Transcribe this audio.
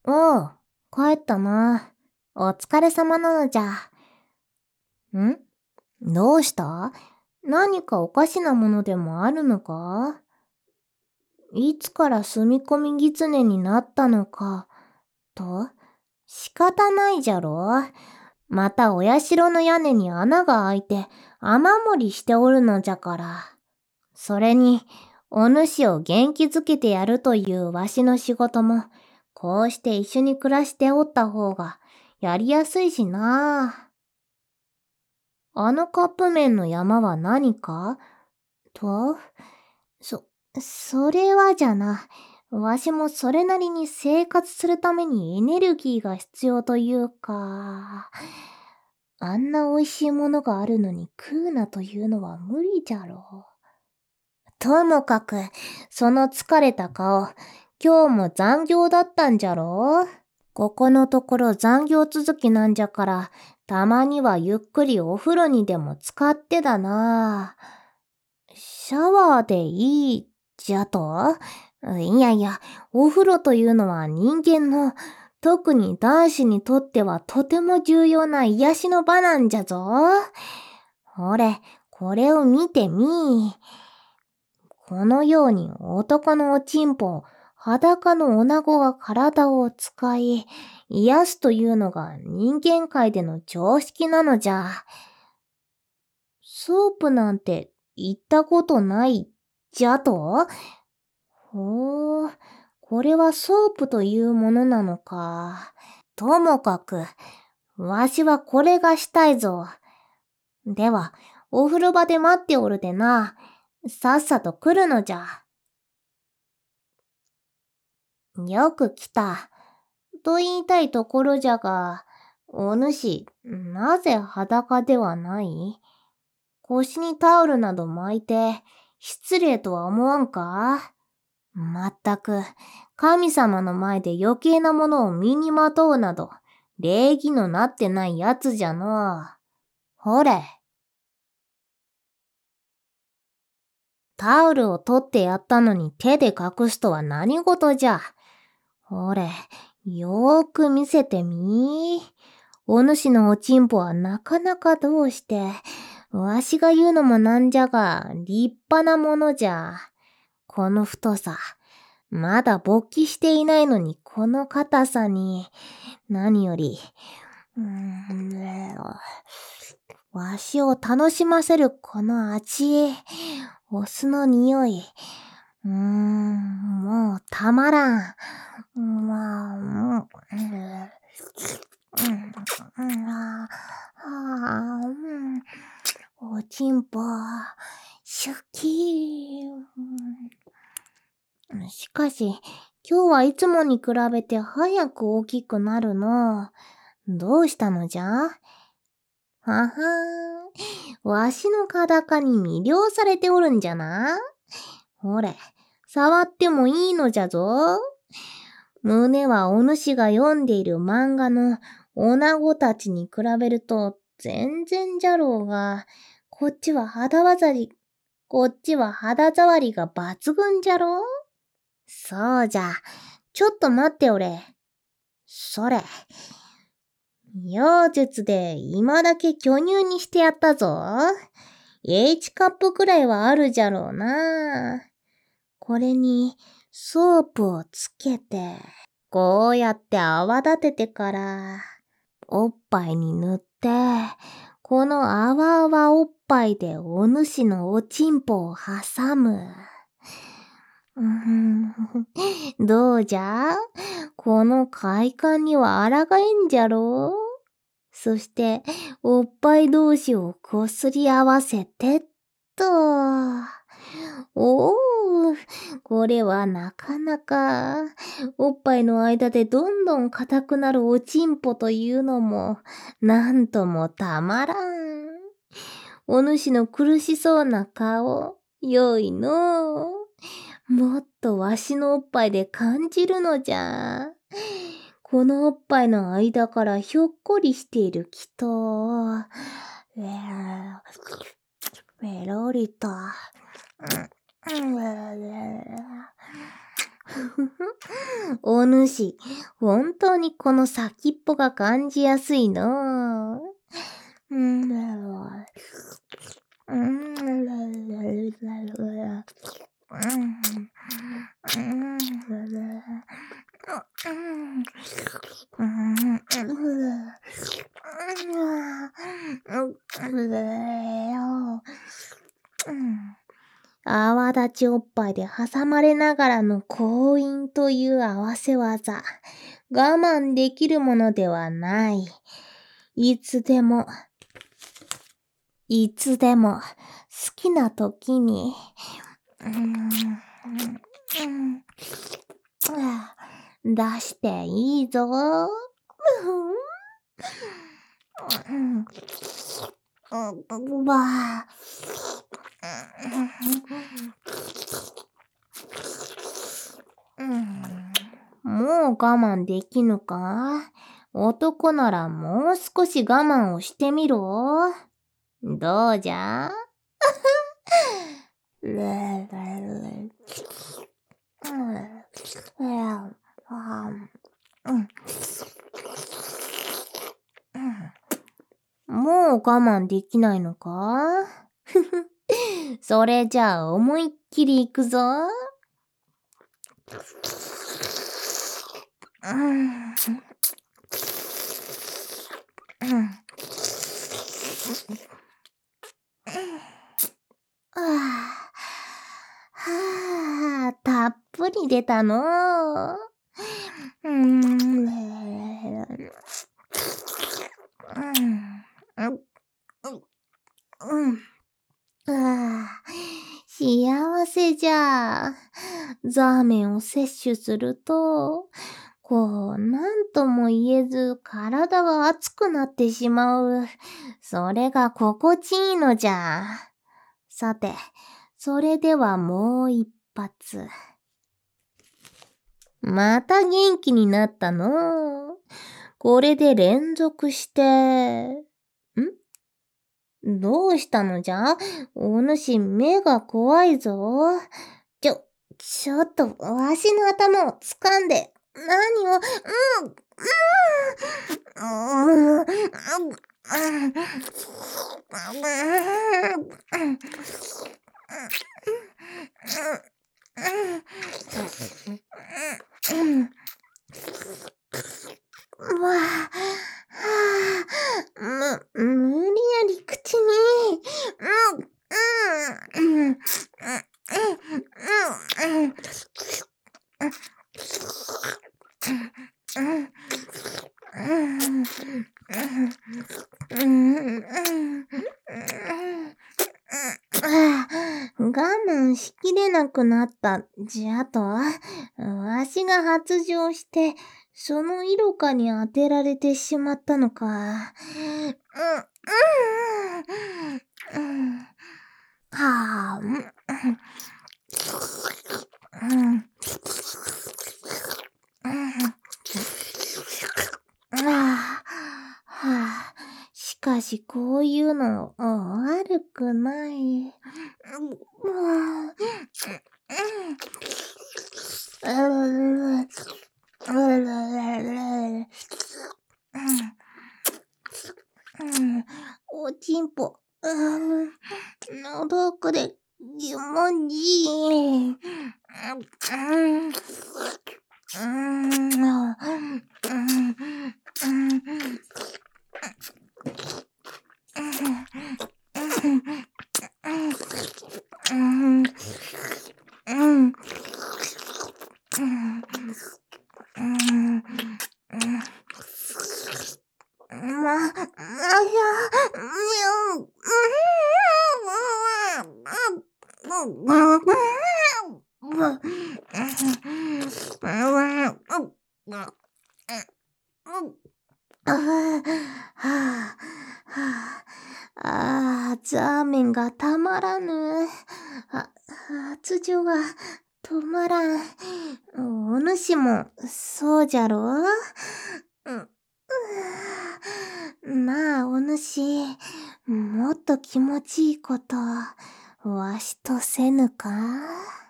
おう、帰ったな。お疲れ様なのじゃ。ん？どうした？何かおかしなものでもあるのか？いつから住み込み狐になったのか、と？仕方ないじゃろ。またお社の屋根に穴が開いて雨漏りしておるのじゃから。それに、お主を元気づけてやるというわしの仕事も、こうして一緒に暮らしておった方がやりやすいしな。あのカップ麺の山は何かと、そ、それはじゃな。わしもそれなりに生活するためにエネルギーが必要というか、あんな美味しいものがあるのに食うなというのは無理じゃろう。ともかく、その疲れた顔、今日も残業だったんじゃろ？ここのところ残業続きなんじゃから、たまにはゆっくりお風呂にでも浸かってだな。シャワーでいいじゃと？いやいや、お風呂というのは人間の、特に男子にとってはとても重要な癒しの場なんじゃぞ。ほれ、これを見てみ。このように男のおちんぽ、裸の女子が体を使い、癒すというのが人間界での常識なのじゃ。ソープなんて言ったことないじゃと？ほう、これはソープというものなのか。ともかく、わしはこれがしたいぞ。では、お風呂場で待っておるでな。さっさと来るのじゃ。よく来た。と言いたいところじゃが、お主、なぜ裸ではない？腰にタオルなど巻いて、失礼とは思わんか？まったく、神様の前で余計なものを身にまとうなど、礼儀のなってないやつじゃの。ほれ。タオルを取ってやったのに手で隠すとは何事じゃ。ほれ、よーく見せてみー。お主のおちんぽはなかなかどうして、わしが言うのもなんじゃが、立派なものじゃ。この太さ、まだ勃起していないのにこの硬さに、何より、わしを楽しませるこの味、お酢の匂い、もうたまらん。まあ、おちんぽ、シュキー。しかし、今日はいつもに比べて早く大きくなるの。どうしたのじゃ？ははーん。わしの裸に魅了されておるんじゃな。ほれ、触ってもいいのじゃぞ。胸はお主が読んでいる漫画の女子たちに比べると全然じゃろうが、こっちは肌触りが抜群じゃろ？そうじゃ。ちょっと待っておれ。それ。妖術で今だけ巨乳にしてやったぞ。H カップくらいはあるじゃろうな。これにソープをつけて、こうやって泡立ててから、おっぱいに塗って、この泡泡おっぱいでお主のおちんぽを挟む。どうじゃ？この快感には抗えんじゃろう？そして、おっぱい同士をこすり合わせてっと。おー、これはなかなか、おっぱいの間でどんどん硬くなるおちんぽというのも、なんともたまらん。お主の苦しそうな顔、よいのう。もっとわしのおっぱいで感じるのじゃ。このおっぱいの間からひょっこりしている気と、ペロリと、 お主、本当にこの先っぽが感じやすいのう。泡立ちおっぱいで挟まれながらの婚姻という合わせ技。我慢できるものではない。いつでも好きな時に、出していいぞ。もう我慢できぬか？男ならもう少し我慢をしてみろ。どうじゃ？もう我慢できないのか？それじゃあ思いっきりいくぞ。たっぷり出たのう。幸せじゃ。ザーメンを摂取すると、なんとも言えず体が熱くなってしまう。それが心地いいのじゃ。さて、それではもう一発。また元気になったの。これで連続して、どうしたのじゃ？お主、目が怖いぞ。ちょっと、わしの頭を掴んで、何を、無理やり口に、我慢しきれなくなったじゃと、わしが発情して、その色かに当てられてしまったのか。しかしこういうの悪くない。おちんぽ、喉奥で気持ちいい。ザーメンがたまらぬ。発情が止まらん。お主も、そうじゃろ？なあ、お主、もっと気持ちいいこと、わしとせぬか？